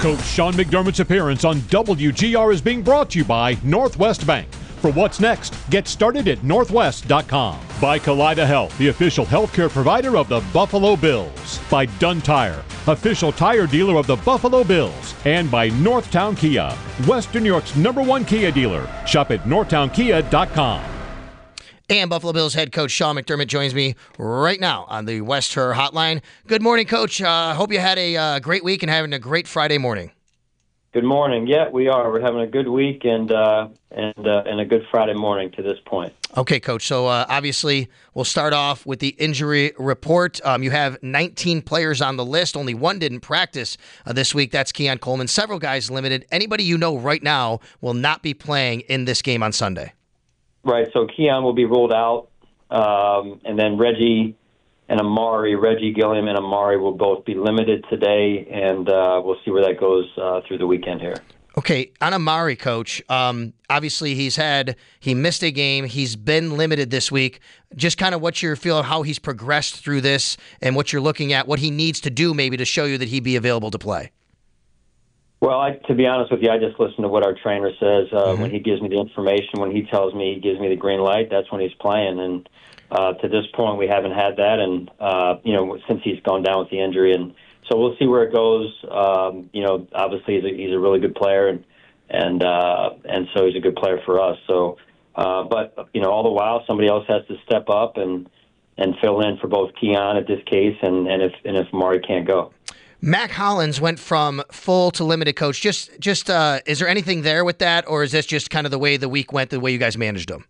Coach Sean McDermott's appearance on WGR is being brought to you by Northwest Bank. For what's next, get started at northwest.com. By Kaleida Health, the official healthcare provider of the Buffalo Bills. By Dunn Tire, official tire dealer of the Buffalo Bills. And by Northtown Kia, Western New York's #1 Kia dealer. Shop at northtownkia.com. And Buffalo Bills head coach Sean McDermott joins me right now on the West Her Hotline. Good morning, Coach. Hope you had a great week and having a great Friday morning. Good morning. Yeah, we are. We're having a good week and a good Friday morning to this point. Okay, Coach. So obviously, we'll start off with the injury report. You have 19 players on the list. Only one didn't practice this week. That's Keon Coleman. Several guys limited. Anybody you know right now will not be playing in this game on Sunday. Right. So Keon will be ruled out, and then Reggie Gilliam and Amari will both be limited today, and we'll see where that goes through the weekend here. Okay, on Amari, Coach, obviously he missed a game. He's been limited this week. Just kind of what's your feel of how he's progressed through this and what you're looking at, what he needs to do maybe to show you that he'd be available to play? Well, to be honest with you, I just listen to what our trainer says. When he gives me the information, when he tells me, he gives me the green light, that's when he's playing. And to this point, we haven't had that, and since he's gone down with the injury, and so we'll see where it goes. Obviously he's a really good player, and so he's a good player for us. So, but all the while, somebody else has to step up and fill in for both Keon at this case, and if Amari can't go. Mac Hollins went from full to limited, Coach. Just is there anything there with that, or is this just kind of the way the week went, the way you guys managed him?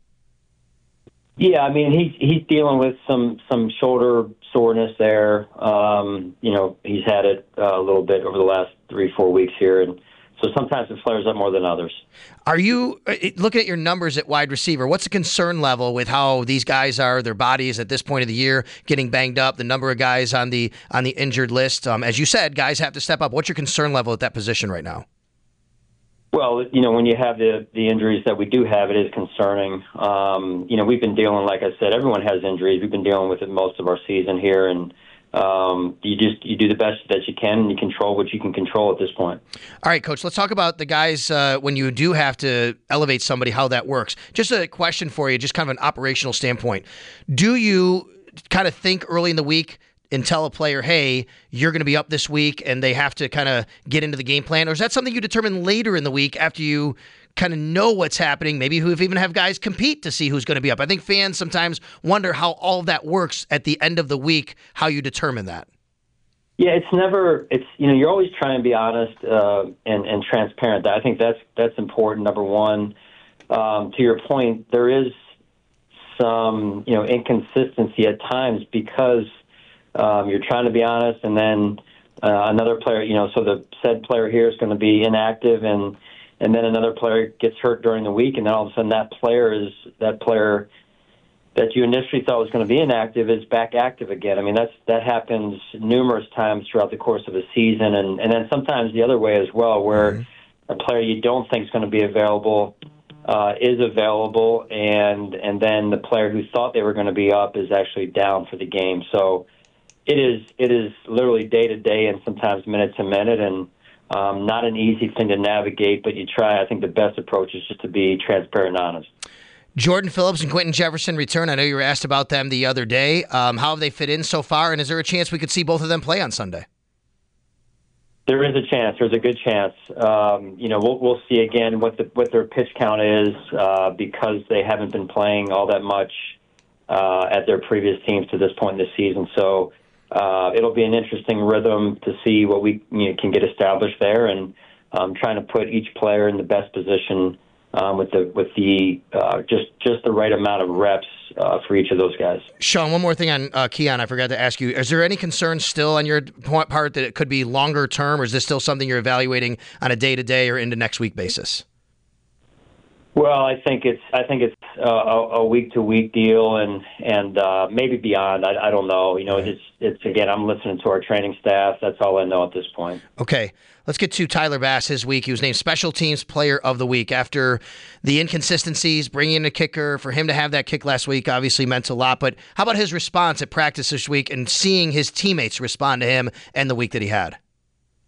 Yeah, I mean, he's dealing with some shoulder soreness there. He's had it a little bit over the last 3-4 weeks here, and so sometimes it flares up more than others. Are you looking at your numbers at wide receiver? What's the concern level with how these guys are, their bodies at this point of the year, getting banged up, the number of guys on the injured list? As you said, guys have to step up. What's your concern level at that position right now? Well, when you have the injuries that we do have, it is concerning. We've been dealing, like I said, everyone has injuries. We've been dealing with it most of our season here, and you do the best that you can, and you control what you can control at this point. All right, Coach, let's talk about the guys when you do have to elevate somebody, how that works. Just a question for you, just kind of an operational standpoint. Do you kind of think early in the week and tell a player, hey, you're going to be up this week, and they have to kind of get into the game plan? Or is that something you determine later in the week after you kind of know what's happening, maybe who even have guys compete to see who's going to be up? I think fans sometimes wonder how all of that works at the end of the week, how you determine that. Yeah, you're always trying to be honest and transparent. I think that's important, number one. To your point, there is some inconsistency at times because you're trying to be honest, and then another player, so the said player here is going to be inactive, and then another player gets hurt during the week, and then all of a sudden that player that you initially thought was going to be inactive is back active again. I mean, that happens numerous times throughout the course of a season, and then sometimes the other way as well, where a player you don't think is going to be available is available, and then the player who thought they were going to be up is actually down for the game. So it is literally day to day and sometimes minute to minute, and not an easy thing to navigate, but you try. I think the best approach is just to be transparent and honest. Jordan Phillips and Quentin Jefferson return. I know you were asked about them the other day. How have they fit in so far, and is there a chance we could see both of them play on Sunday? There is a chance. There's a good chance. We'll see again what their pitch count is because they haven't been playing all that much at their previous teams to this point in the season. So it'll be an interesting rhythm to see what we can get established there, and trying to put each player in the best position with the just the right amount of reps for each of those guys. Sean, one more thing on Keon, I forgot to ask you. Is there any concern still on your part that it could be longer term, or is this still something you're evaluating on a day-to-day or into next week basis? Well, I think it's a week-to-week deal, and maybe beyond. I don't know. It's again, I'm listening to our training staff. That's all I know at this point. Okay, let's get to Tyler Bass. His week, he was named Special Teams Player of the Week after the inconsistencies, bringing in a kicker. For him to have that kick last week obviously meant a lot. But how about his response at practice this week and seeing his teammates respond to him and the week that he had?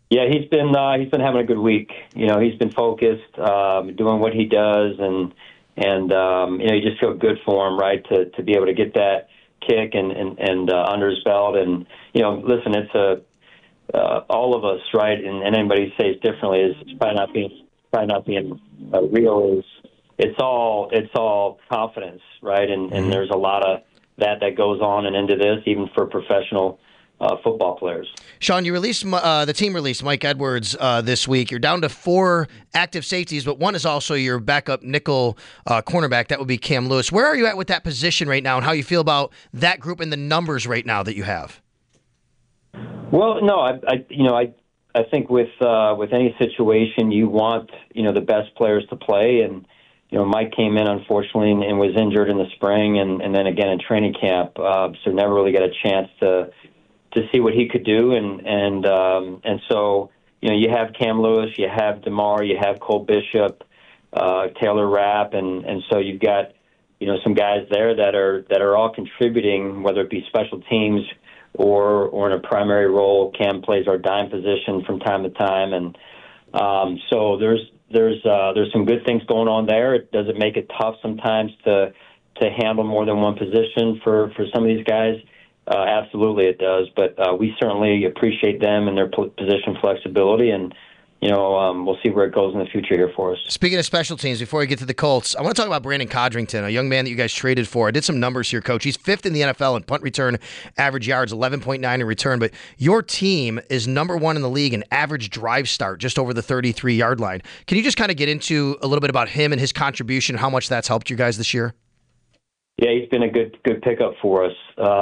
Yeah, he's been having a good week. He's been focused, doing what he does, and you just feel good for him, right? To be able to get that kick and under his belt, and listen, it's all of us, right? And anybody who says differently is probably not being real. Is it's all confidence, right? And there's a lot of that goes on and into this, even for professional football players. Sean, you released the team released Mike Edwards this week. You're down to 4 active safeties, but one is also your backup nickel cornerback. That would be Cam Lewis. Where are you at with that position right now, and how you feel about that group and the numbers right now that you have? Well, no, I think with any situation you want the best players to play, and Mike came in unfortunately and was injured in the spring and then again in training camp, so never really got a chance to see what he could do, and so you have Cam Lewis, you have DeMar, you have Cole Bishop, Taylor Rapp, and so you've got some guys there that are all contributing, whether it be special teams or in a primary role. Cam plays our dime position from time to time, and so there's some good things going on there. Does it make it tough sometimes to handle more than one position for some of these guys? Absolutely, it does. But we certainly appreciate them and their position flexibility, and we'll see where it goes in the future here for us. Speaking of special teams, before we get to the Colts, I want to talk about Brandon Codrington, a young man that you guys traded for. I did some numbers here, Coach. He's 5th in the NFL in punt return, average yards 11.9 in return. But your team is number 1 in the league in average drive start, just over the 33-yard line. Can you just kind of get into a little bit about him and his contribution, how much that's helped you guys this year? Yeah, he's been a good pickup for us.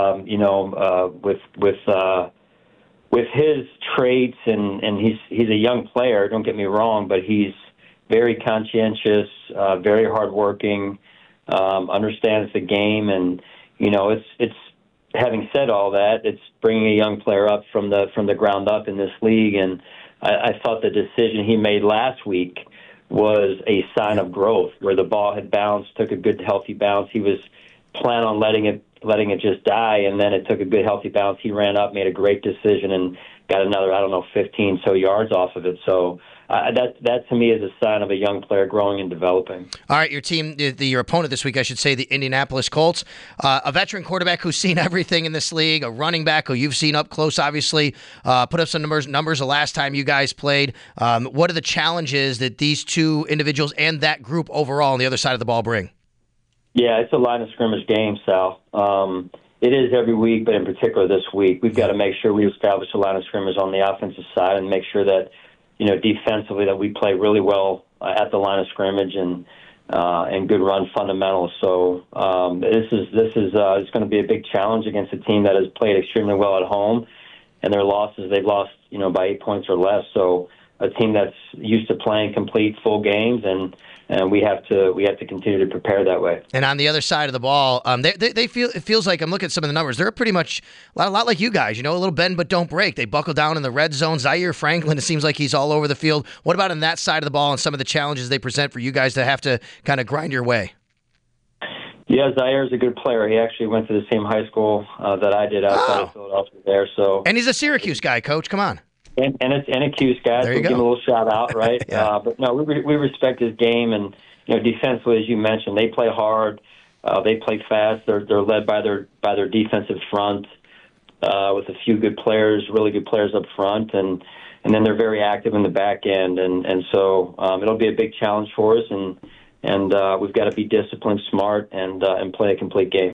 With his traits, and he's a young player. Don't get me wrong, but he's very conscientious, very hardworking, understands the game, and it's having said all that, it's bringing a young player up from the ground up in this league, and I thought the decision he made last week was a sign of growth, where the ball had bounced, took a good healthy bounce. He was plan on letting it just die, and then it took a good healthy bounce. He ran up, made a great decision, and got another 15 so yards off of it. So that to me is a sign of a young player growing and developing. All right, your team, your opponent this week, I should say, the Indianapolis Colts, a veteran quarterback who's seen everything in this league, a running back who you've seen up close, obviously, put up some numbers the last time you guys played. What are the challenges that these two individuals and that group overall on the other side of the ball bring? Yeah, it's a line of scrimmage game, Sal. It is every week, but in particular this week, we've got to make sure we establish a line of scrimmage on the offensive side and make sure that, defensively that we play really well at the line of scrimmage and good run fundamentals. So this is it's going to be a big challenge against a team that has played extremely well at home, and their losses they've lost by 8 points or less. So a team that's used to playing complete full games, and we have to continue to prepare that way. And on the other side of the ball, they feel, it feels like, I'm looking at some of the numbers, they're pretty much a lot like you guys, a little bend but don't break. They buckle down in the red zone. Zaire Franklin, it seems like he's all over the field. What about on that side of the ball and some of the challenges they present for you guys to have to kind of grind your way? Yeah, Zaire's a good player. He actually went to the same high school that I did outside of Philadelphia there. And he's a Syracuse guy, Coach. Come on. And it's an accused guy, so give him a little shout out, right? Yeah. But no, we respect his game, and defensively, as you mentioned, they play hard, they play fast. They're led by their defensive front with a few good players, really good players up front, and then they're very active in the back end, and so it'll be a big challenge for us, and we've got to be disciplined, smart, and play a complete game.